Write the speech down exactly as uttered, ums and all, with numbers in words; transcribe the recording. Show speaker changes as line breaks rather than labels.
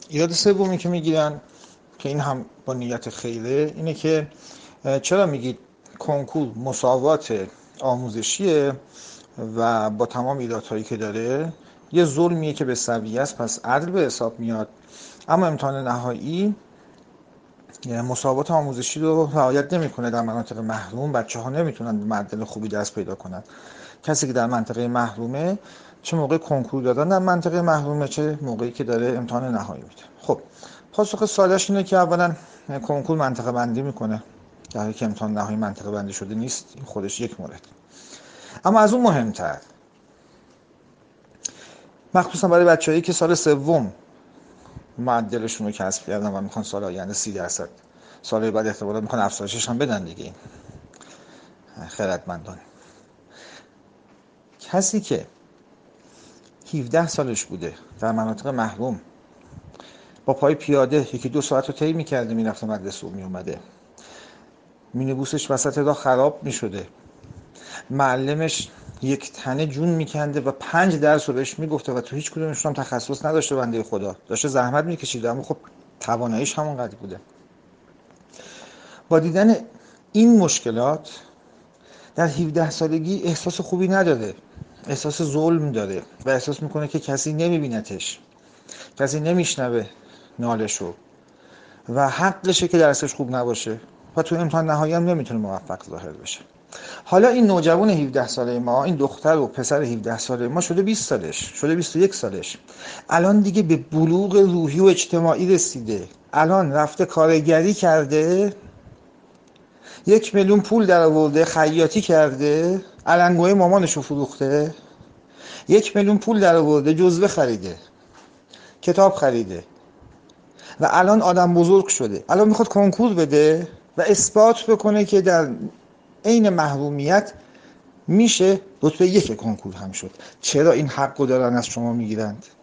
ایراد سومی که میگیرن که این هم با نیت خیره اینه که چرا میگید کنکور مساوات آموزشیه و با تمام ایرادهایی که داره یه ظلمیه که به سویه است، پس عدل به حساب میاد، اما امتحان نهایی مساوات آموزشی رو رعایت نمیکنه. در مناطق محروم بچه ها نمیتونن به معدل خوبی دست پیدا کنن. کسی که در منطقه محرومه چه موقع کنکور دادن در منطقه محرومه، چه موقعی که داره امتحان نهایی میده. خب پاسخ سادهش اینه که اولا کنکور منطقه بندی میکنه، در حالی که امتحان نهایی منطقه بندی شده نیست. این خودش یک مورد. اما از اون مهمتر، مخصوصا برای بچه‌هایی که سال سوم معدلشون رو کسب کردن و میخوان سال آینده سی درصد، سال بعد احتمالاً میخوان افزایشش هم بدن دیگه، این خردمندان. کسی که هفده سالش بوده در مناطق محروم با پای پیاده یکی دو ساعت رو طی می‌کرده میرفته مدرسه و میومده، مینیبوسش وسط راه خراب میشده، معلمش یک تنه جون میکنده و پنج درس رو بهش میگفته و تو هیچ کدومشون هم تخصص نداشته، بنده خدا داشته زحمت میکشیده اما خب تواناییش همونقدر بوده. با دیدن این مشکلات در هفده سالگی احساس خوبی نداره، احساس ظلم داره و احساس میکنه که کسی نمیبینتش، کسی نمیشنوه نالشو و حقشه که درسش خوب نباشه و تو امتحان نهایی هم نمیتونه موفق ظاهر بشه. حالا این نوجوان هفده ساله ما، این دختر و پسر هفده ساله ما شده بیست سالش، شده بیست و یک سالش، الان دیگه به بلوغ روحی و اجتماعی رسیده، الان رفته کارگری کرده، یک میلیون پول در آورده، خیاطی کرده، علنگوی مامانشو فروخته، یک میلیون پول در آورده، جزوه خریده، کتاب خریده و الان آدم بزرگ شده. الان میخواد کنکور بده و اثبات بکنه که در عین محرومیت میشه رتبه یک کنکور هم شد. چرا این حق رو دارن از شما میگیرند؟